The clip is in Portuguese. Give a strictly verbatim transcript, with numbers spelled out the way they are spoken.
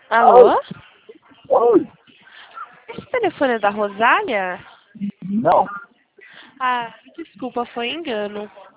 Alô? Oi? Esse telefone é da Rosália? Não. Ah, desculpa, foi engano.